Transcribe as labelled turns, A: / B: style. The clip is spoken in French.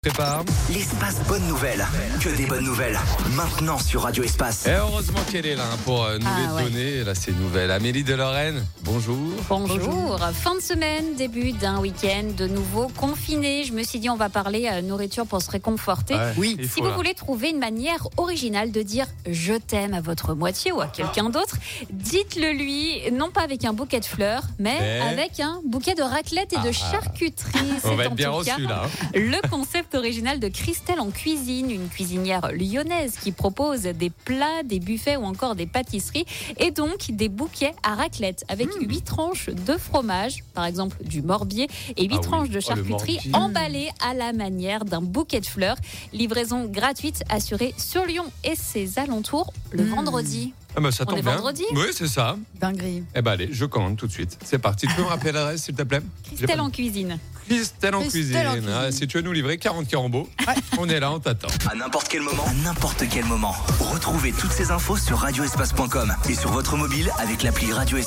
A: Prépare.
B: L'espace bonne nouvelle. Que des bonnes nouvelles. Maintenant sur Radio Espace.
A: Et heureusement qu'elle est là pour nous les donner, là, ces nouvelles. Amélie de Lorraine, bonjour.
C: Bonjour. Fin de semaine, début d'un week-end de nouveau confiné. Je me suis dit, on va parler nourriture pour se réconforter.
A: Ouais,
C: oui. Si vous voulez trouver une manière originale de dire je t'aime à votre moitié ou à quelqu'un d'autre, dites-le lui, non pas avec un bouquet de fleurs, mais avec un bouquet de raclette et de charcuterie.
A: On va être bien
C: reçu
A: là.
C: Le concept original de Christelle en cuisine, une cuisinière lyonnaise qui propose des plats, des buffets ou encore des pâtisseries et donc des bouquets à raclette avec 8 tranches de fromage, par exemple du morbier, et 8 tranches de charcuterie emballées à la manière d'un bouquet de fleurs. Livraison gratuite assurée sur Lyon et ses alentours le vendredi.
A: Ah bah ça tombe bien.
C: Vendredi.
A: Oui, c'est ça.
D: Dinguerie.
A: Eh ben allez, je commande tout de suite. C'est parti. Tu peux me rappeler l'adresse, s'il te plaît?
C: Christelle en cuisine.
A: Christelle en cuisine. Ah, si tu veux nous livrer 40 carambeaux, on est là, on t'attend.
B: À n'importe quel moment. À n'importe quel moment. Retrouvez toutes ces infos sur radioespace.com et sur votre mobile avec l'appli Radio Espace.